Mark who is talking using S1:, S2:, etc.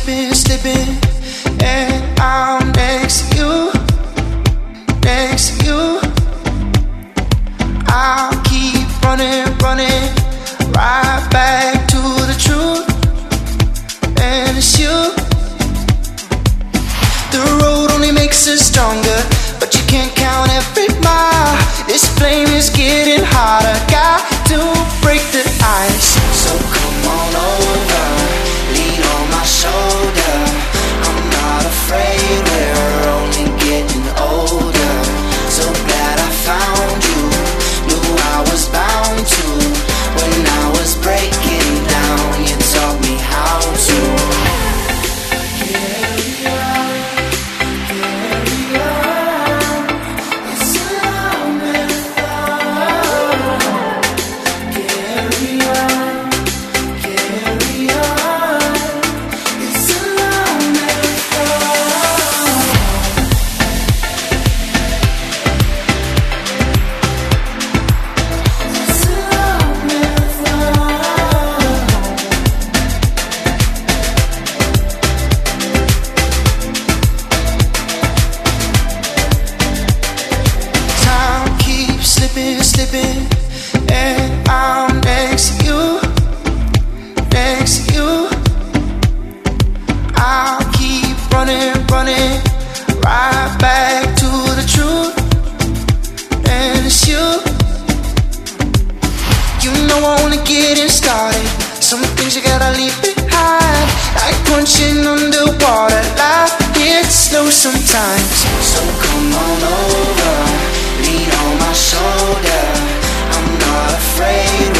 S1: slipping, and I'm next to you, next to you. I'll keep running, right back to the truth, and it's you. The road only makes us stronger, but you can't count every mile. This flame is getting hotter, got to break the ice. So come on over, lean on my shoulder. I'm not afraid, we're only getting older. So glad I found you, knew I was bound to. When I was breaking down, you taught me how to carry on, carry on. It's a long marathon. Carry on, carry on. It's a long marathon. It's a long marathon. Time keeps slipping, and I'm next to you, next to you. I'll keep running, right back to the truth, and it's you. You know I'm only getting started. Some things you gotta leave behind, like punching underwater. Life gets slow sometimes. So come on over, lean on my shoulder. I'm not afraid,